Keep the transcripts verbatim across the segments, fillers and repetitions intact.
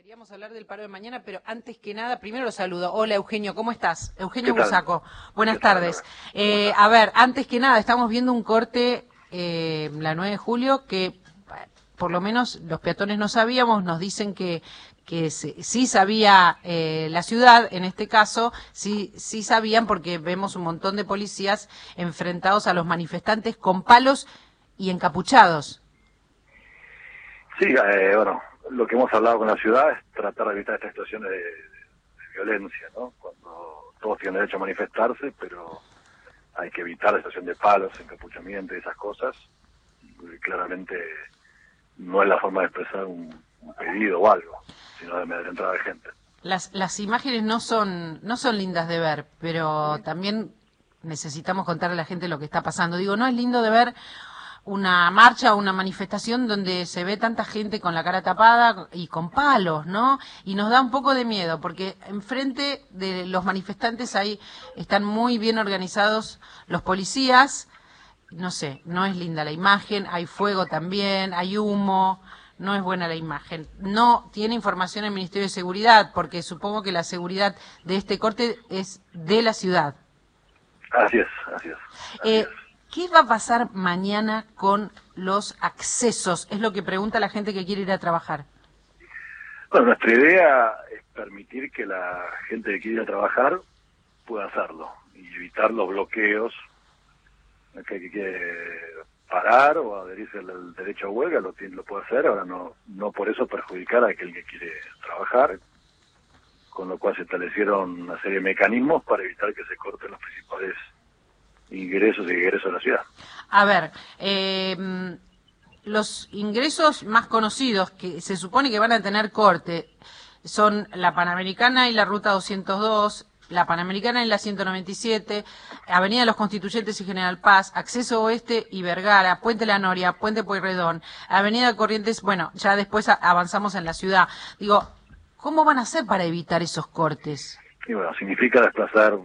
Queríamos hablar del paro de mañana, pero antes que nada, primero lo saludo. Hola, Eugenio, ¿cómo estás? Eugenio Busaco. Buenas tardes. Eh, a ver, antes que nada, estamos viendo un corte, eh, la nueve de julio, que por lo menos los peatones no sabíamos, nos dicen que que sí sabía eh, la ciudad, en este caso, sí, sí sabían porque vemos un montón de policías enfrentados a los manifestantes con palos y encapuchados. Sí, eh, bueno, lo que hemos hablado con la ciudad es tratar de evitar estas situaciones de, de, de violencia, ¿no? Cuando todos tienen derecho a manifestarse, pero hay que evitar la situación de palos, encapuchamiento y esas cosas. Y claramente no es la forma de expresar un, un pedido o algo, sino de amedrentar de gente. Las, las imágenes no son, no son lindas de ver, pero también necesitamos contarle a la gente lo que está pasando. Digo, no es lindo de ver una marcha o una manifestación donde se ve tanta gente con la cara tapada y con palos, ¿no? Y nos da un poco de miedo, porque enfrente de los manifestantes ahí están muy bien organizados los policías. No sé, no es linda la imagen, hay fuego también, hay humo, no es buena la imagen. No tiene información el Ministerio de Seguridad, porque supongo que la seguridad de este corte es de la ciudad. Así es, así es. Así eh, es. ¿Qué va a pasar mañana con los accesos? Es lo que pregunta la gente que quiere ir a trabajar. Bueno, nuestra idea es permitir que la gente que quiere ir a trabajar pueda hacerlo y evitar los bloqueos. Que, que quiere parar o adherirse al derecho a huelga lo, tiene, lo puede hacer, ahora no, no por eso perjudicar a aquel que quiere trabajar, con lo cual se establecieron una serie de mecanismos para evitar que se corten los principales ingresos y egresos de la ciudad. A ver, eh, los ingresos más conocidos que se supone que van a tener corte son la Panamericana y la Ruta doscientos dos, la Panamericana y la ciento noventa y siete, Avenida de los Constituyentes y General Paz, Acceso Oeste y Vergara, Puente La Noria, Puente Pueyrredón, Avenida Corrientes. Bueno, ya después avanzamos en la ciudad. Digo, ¿cómo van a hacer para evitar esos cortes? Y bueno, significa desplazar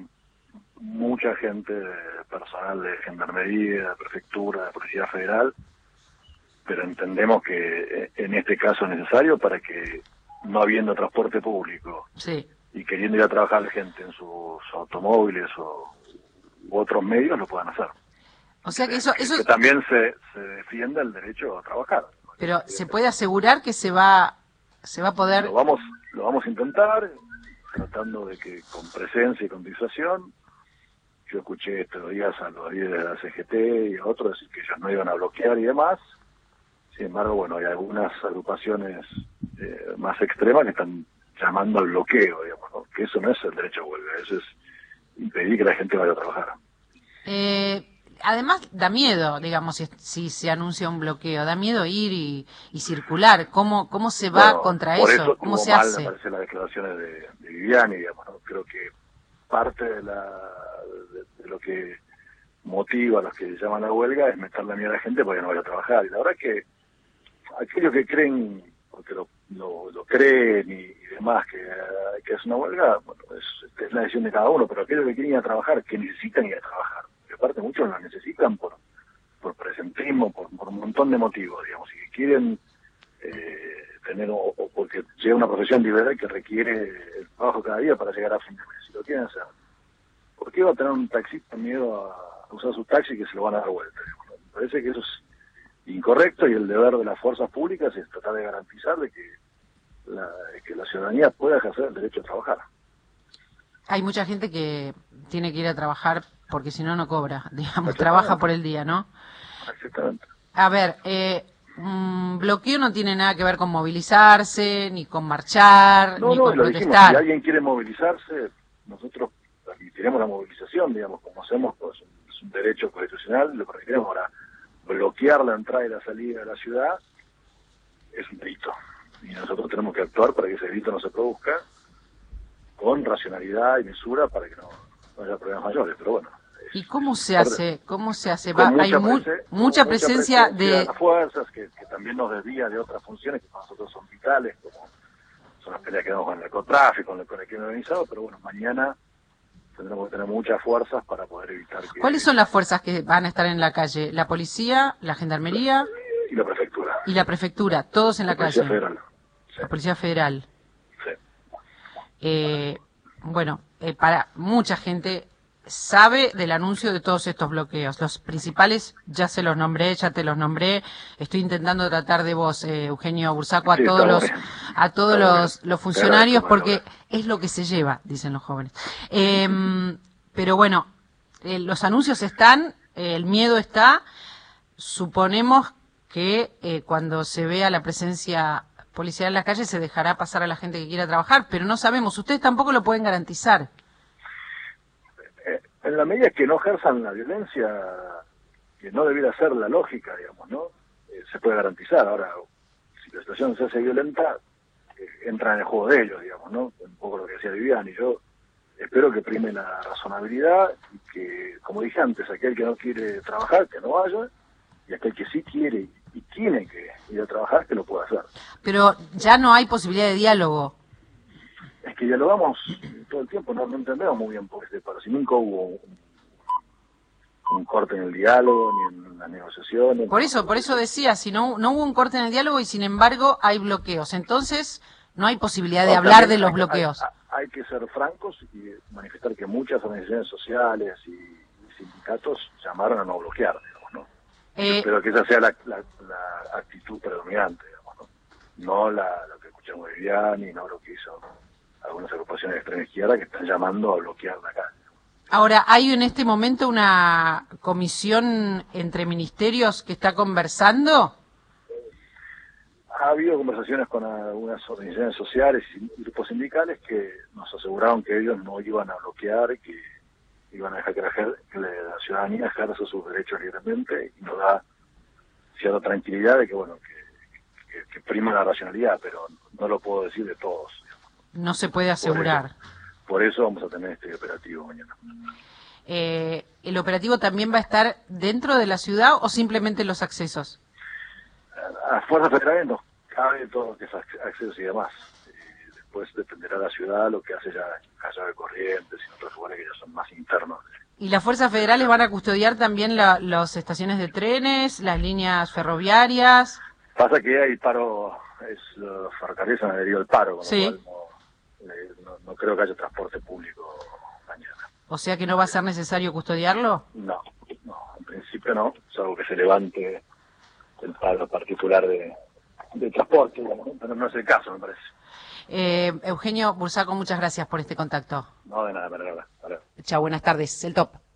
mucha gente, personal de Gendarmería, de Prefectura, de Policía Federal, pero entendemos que en este caso es necesario para que, no habiendo transporte público, sí, y queriendo ir a trabajar la gente en sus automóviles o u otros medios, lo puedan hacer. O sea que eso... Que, eso... que también se, se defienda el derecho a trabajar. Pero ¿se puede asegurar que se va se va a poder...? Lo vamos, lo vamos a intentar, tratando de que con presencia y con disuasión. Yo escuché estos días a los líderes de la C G T y a otros decir que ellos no iban a bloquear y demás. Sin embargo, bueno, hay algunas agrupaciones eh, más extremas que están llamando al bloqueo, digamos, ¿no? Que eso no es el derecho a huelga, eso es impedir que la gente vaya a trabajar. Eh, además, da miedo, digamos, si, si se anuncia un bloqueo, da miedo ir y, y circular. ¿Cómo cómo se va bueno, contra por eso? eso ¿Cómo se mal, hace? Me parece las declaraciones de, de Viviani, digamos, ¿no? Creo que parte de, la, de, de lo que motiva a los que llaman a huelga es meterle miedo a la gente para que no vaya a trabajar. Y la verdad es que aquellos que creen, porque lo, lo, lo creen y, y demás, que, que es una huelga, bueno, es, es la decisión de cada uno, pero aquellos que quieren ir a trabajar, que necesitan ir a trabajar, que aparte muchos la necesitan por por presentismo, por, por un montón de motivos, digamos, y que quieren eh, tener, o, o porque llega una profesión liberal que requiere el trabajo cada día para llegar a fin de mes, si lo quieren hacer. ¿Por qué va a tener un taxista miedo a usar su taxi que se lo van a dar vuelta? Me parece que eso es incorrecto y el deber de las fuerzas públicas es tratar de garantizar de que la, que la ciudadanía pueda ejercer el derecho a trabajar. Hay mucha gente que tiene que ir a trabajar porque si no, no cobra, digamos, trabaja por el día, ¿no? Exactamente. A ver, eh, un bloqueo no tiene nada que ver con movilizarse, ni con marchar, no, ni no, con lo protestar. Dijimos, si alguien quiere movilizarse, nosotros permitiremos la movilización, digamos, como hacemos, pues es un derecho constitucional, lo permitiremos. Ahora, bloquear la entrada y la salida de la ciudad es un delito. Y nosotros tenemos que actuar para que ese delito no se produzca con racionalidad y mesura para que no, no haya problemas mayores, pero bueno. ¿Y cómo se hace? ¿Cómo se hace? Va, hay mu prese mucha, presencia, mucha presencia de... de las fuerzas que, que también nos desvía de otras funciones que para nosotros son vitales, como son las peleas que damos con el narcotráfico, con el, con el crimen organizado, pero bueno, mañana tendremos que tener muchas fuerzas para poder evitar que... ¿Cuáles son las fuerzas que van a estar en la calle? ¿La policía, la gendarmería? Y la prefectura. Y la prefectura, todos en la, la Policía calle. Federal. Sí. La Policía Federal. eh, bueno, eh, para mucha gente sabe del anuncio de todos estos bloqueos. Los principales ya se los nombré, ya te los nombré. Estoy intentando tratar de vos, eh, Eugenio Bursaco, a Sí, todos los bien. a todos Está los, bien. los funcionarios, Te agradezco, porque Manuela. es lo que se lleva, dicen los jóvenes. Eh, pero bueno, eh, los anuncios están, eh, el miedo está. Suponemos que eh, cuando se vea la presencia policial en las calles se dejará pasar a la gente que quiera trabajar, pero no sabemos. Ustedes tampoco lo pueden garantizar. Eh, en la medida que no ejerzan la violencia, que no debiera ser la lógica, digamos, ¿no? Eh, se puede garantizar. Ahora, si la situación se hace violenta, eh, entra en el juego de ellos, digamos, ¿no? Un poco lo que decía Viviani. Yo espero que prime la razonabilidad y que, como dije antes, aquel que no quiere trabajar, que no vaya, y aquel que sí quiere y tiene que ir a trabajar, que lo pueda hacer. Pero ya no hay posibilidad de diálogo. Es que dialogamos todo el tiempo, no, no entendemos muy bien por este paro. Si nunca hubo un, un corte en el diálogo, ni en las negociaciones. Por eso, por eso decía, si no, no hubo un corte en el diálogo y sin embargo hay bloqueos. Entonces no hay posibilidad de No, hablar de también los hay, bloqueos. Hay, hay que ser francos y manifestar que muchas organizaciones sociales y, y sindicatos llamaron a no bloquear, digamos, ¿no? Eh, Yo espero que esa sea la, la, la actitud predominante, digamos, ¿no? No la, lo que escuchamos de Viviani, no lo que hizo algunas agrupaciones de extrema izquierda que están llamando a bloquear la calle. Ahora, hay en este momento una comisión entre ministerios que está conversando. Ha habido conversaciones con algunas organizaciones sociales y grupos sindicales que nos aseguraron que ellos no iban a bloquear, que iban a dejar que la, que la ciudadanía ejerza sus derechos libremente, y nos da cierta tranquilidad de que, bueno, que, que, que prima la racionalidad, pero no lo puedo decir de todos. No se puede asegurar. Por eso, por eso vamos a tener este operativo mañana. Eh, ¿El operativo también va a estar dentro de la ciudad o simplemente los accesos? A, a Fuerzas Federales nos cabe todo lo que es accesos y demás. Eh, después dependerá de la ciudad lo que hace ya en Callao de Corrientes y en otros lugares que ya son más internos. ¿Y las fuerzas federales van a custodiar también la, las estaciones de trenes, las líneas ferroviarias? Pasa que hay paro, es los ferrocarriles han adherido al paro, con Sí. lo cual no, eh, no, no creo que haya transporte público mañana. O sea que no va a ser necesario custodiarlo. No, no, en principio no, salvo que se levante el paro particular de, de transporte, digamos, ¿no? Pero no es el caso, me parece. Eh, Eugenio Bursaco, muchas gracias por este contacto. No, de nada, para nada. Para nada. Chao, buenas tardes. El top.